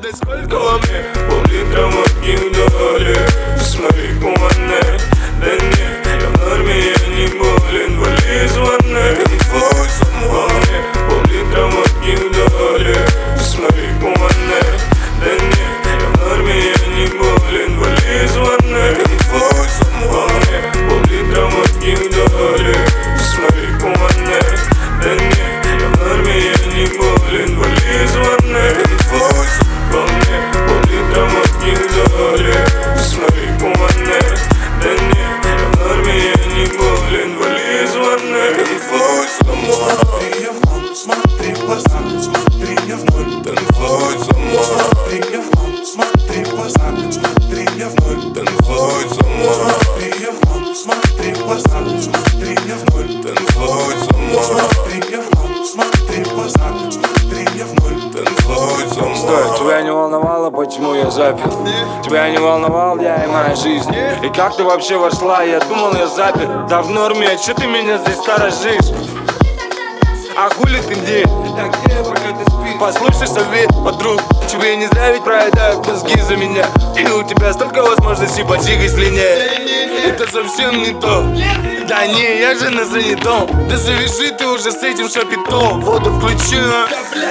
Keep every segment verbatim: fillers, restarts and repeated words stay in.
узнать, сколько во мне. Пол-литра водки вдали. Смотри, куманная. Да не, я в норме, я не болен. Вали из ванной, танцуй сама. Пол-литра водки вдали. Смотри, куманная. Да не, я в норме, я не болен. Вали из ванной, танцуй сама. Пол-литра водки вдали. Смотри, куманная. Да не, я в норме, я не болен. Вали из ванной, танцуй сама. Пол-литра водки вдали. Смотри, куманная. Да не, я в норме, я не болен. Вали из ванной, танцуй сама. Смотри, я в ноль, смотри в глаза, смотри, я в ноль, танцуй сама. Смотри, я в ноль, смотри в глаза, смотри, я в ноль, танцуй сама. Смотри, я в ноль, смотри в глаза, смотри, я в ноль, танцуй сама. Смотри, я в ноль, смотри в глаза, смотри, я в ноль, танцуй сама. Стой, тебя не волновало, почему я запил? Тебя не волновал я и моя жизнь. И как ты вообще вошла? Я думал, я запер. Да в норме, а чё ты меня здесь сторожишь? А хули ты где? Послушай совет, подруг. Тебе не зря ведь проедают мозги за меня. И у тебя столько возможностей поджигать слиняет. Это совсем не то. Да не, я же на занятом. Да завяжи ты уже с этим шапитом. Воду включена.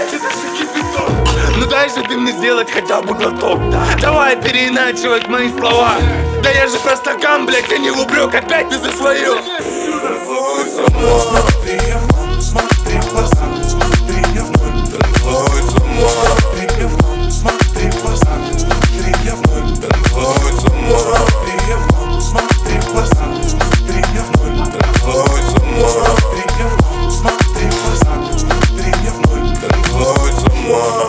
Ну дай же ты мне сделать хотя бы глоток. Давай переиначивать мои слова. Да я же про стакан, блядь, а не в упрек. Опять ты за свое. Смотри, я в ноль, смотри в глаза, смотри, я в ноль, танцуй сама. Смотри, я в ноль, смотри в глаза, смотри, я в ноль, танцуй сама. Смотри, я в ноль, смотри в глаза, смотри, я в ноль, танцуй сама. Смотри, я в ноль, смотри в глаза, смотри, я в ноль, танцуй сама.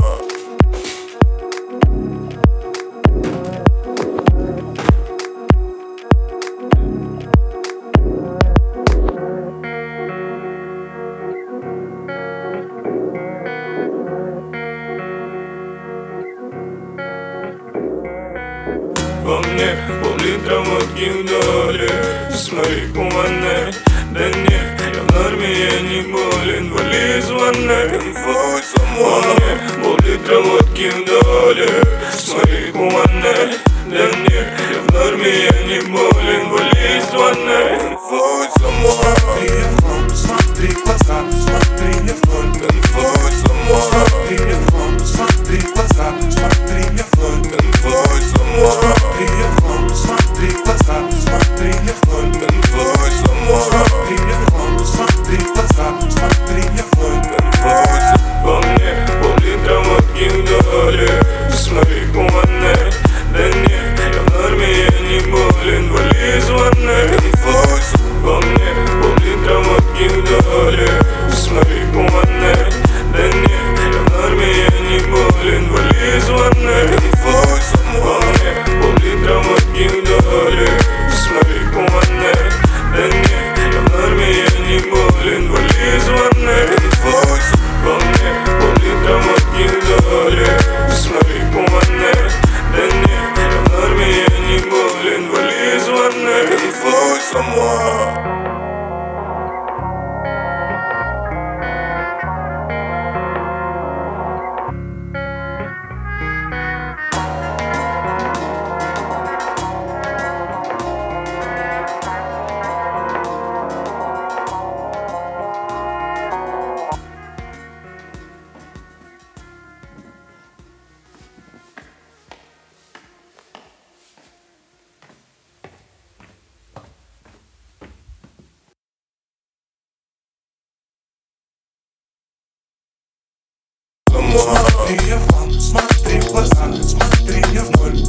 Во мне пол-литра водки вдали. Смотри, куманная. Да не, я в норме, я не болен. Вали из ванной, танцуй сама. Во мне пол-литра водки вдали. Смотри, куманная. Да не, я в норме, я не болен. Вали из ванной, танцуй сама. Смотри, я в ноль, смотри в глаза, смотри, я в ноль, танцуй сама. Смотри, я в ноль, смотри в глаза, смотри, я в ноль, танцуй сама. Смотри, я в ноль, смотри в глаза, смотри, я в ноль, танцуй сама. Смотри, я в ноль, смотри в глаза, смотри, я в ноль, танцуй сама. Во мне пол-литра водки вдали. Смотри, куманная. Да не, я в норме, я не болен. Вали из ванной, танцуй сама. Во мне пол-литра водки вдали. Смотри, куманная. Да не, я в норме, я не болен. Вали из ванной, танцуй сама. Во мне пол-литра водки вдали. Смотри, куманная. Да не, я в норме, я не болен. Вали из ванной, танцуй сама. Во мне пол-литра водки вдали. Смотри, куманная. Да не, я в норме, я не болен. Вали из ванной, танцуй сама. Смотри, я в ноль, смотри в глаза, смотри, я в ноль,